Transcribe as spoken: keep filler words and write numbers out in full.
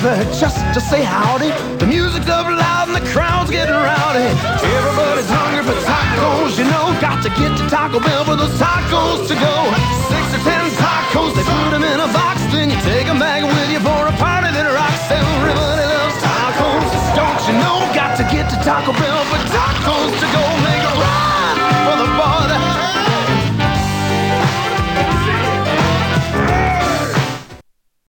but just to say howdy. The music's up loud and the crowd's getting rowdy. Everybody's hungry for tacos, you know. Got to get to Taco Bell for those tacos.